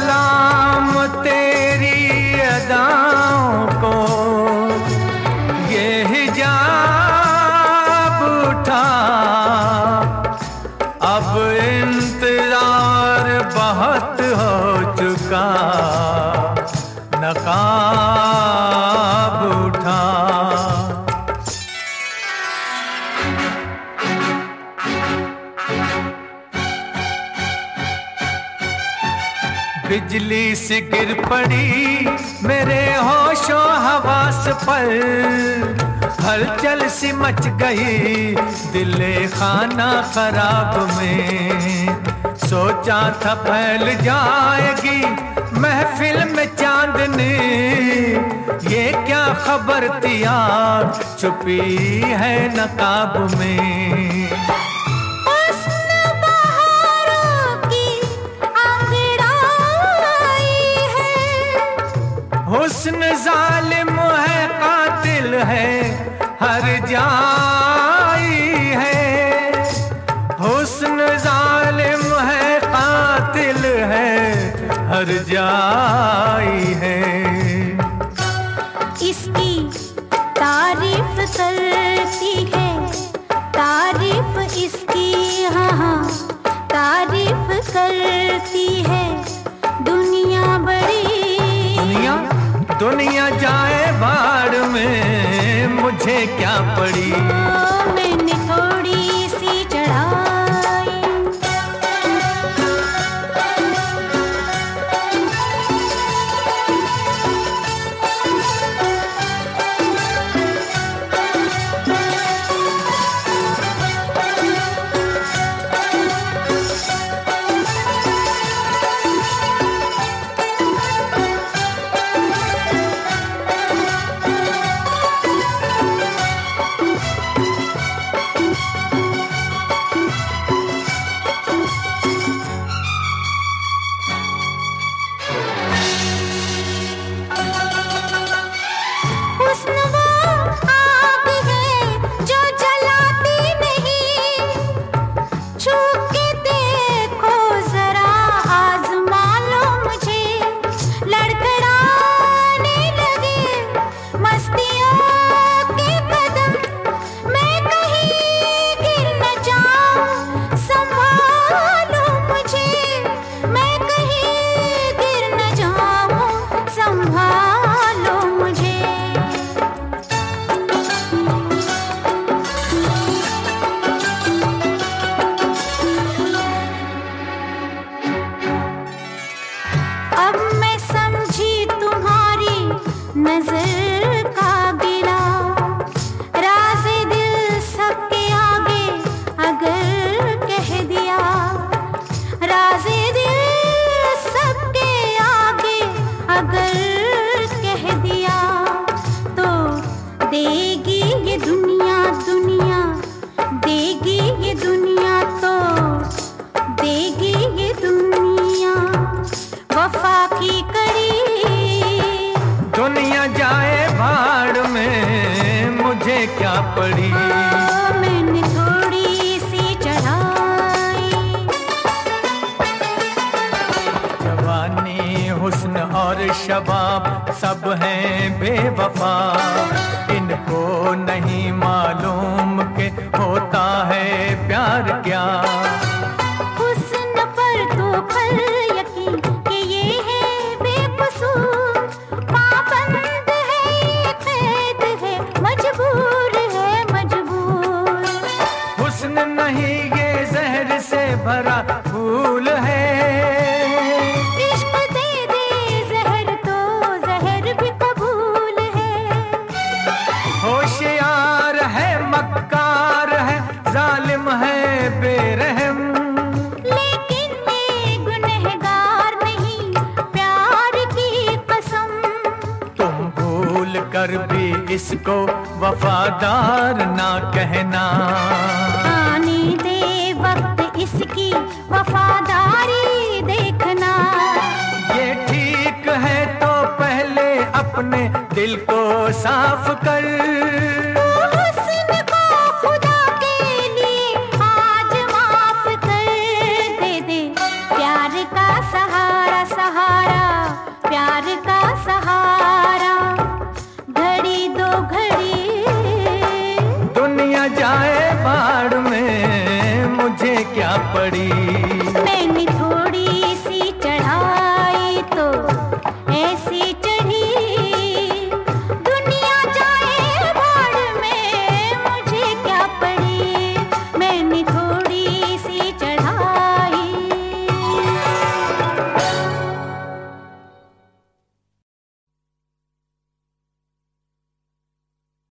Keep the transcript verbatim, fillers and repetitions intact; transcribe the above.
सलाम तेरी अदाओं को, ये हिजाब उठा, अब इंतजार बहुत हो चुका, नकाब उठा। बिजली सी गिर पड़ी मेरे होशो हवास पर, हलचल सी मच गई दिले खाना खराब में। सोचा था फैल जाएगी महफिल में चांदनी, ये क्या खबर थी यार छुपी है नकाब में। हुस्न जालिम है कातिल है हर जाई है, हुस्न जालिम है कातिल है हर जाई है। इसकी तारीफ करती है, तारीफ इसकी हाँ हाँ तारीफ करती है दुनिया बड़ी। दुनिया दुनिया जाए बाढ़ में मुझे क्या पड़ी, मैंने थोड़ी सी चढ़ाई। नजर का गिला राज़े दिल सबके आगे अगर कह दिया, राज़े दिल सबके आगे अगर कह दिया, तो देगी ये दुनिया दुनिया देगी ये दुनिया, तो देगी ये दुनिया वफा की करी। दुनिया जाए भाड़ में मुझे क्या पड़ी, मैंने थोड़ी सी चढ़ाई। जवानी हुस्न और शबाब सब हैं बेवफा, इनको नहीं मालूम के होता है प्यार क्या। हुस्न पर तो फल यकीन कि ये है बेकसूर, पाबंद है ये कैद है मजबूर है मजबूर। हुस्न नहीं ये जहर से भरा फूल है, इश्क दे दे जहर तो जहर भी कबूल है। होशियार है मक्कार है जालिम है बेरहम, लेकिन ये गुनहगार नहीं प्यार की कसम। तुम भूल कर भी इसको वफादार ना कहना, आने दे वक्त इसकी वफादारी देखना। ये ठीक है तो पहले अपने दिल को साफ कर, हुस्न को खुदा के लिए आज माफ कर दे दे, प्यार का सहारा सहारा बड़ी